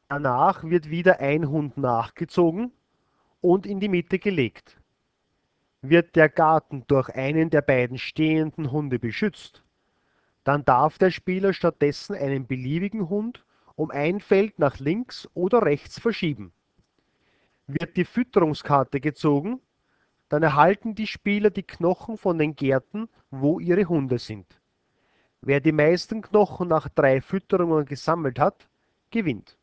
Danach wird wieder ein Hund nachgezogen und in die Mitte gelegt. Wird der Garten durch einen der beiden stehenden Hunde beschützt, dann darf der Spieler stattdessen einen beliebigen Hund um ein Feld nach links oder rechts verschieben. Wird die Fütterungskarte gezogen, dann erhalten die Spieler die Knochen von den Gärten, wo ihre Hunde sind. Wer die meisten Knochen nach 3 Fütterungen gesammelt hat, gewinnt.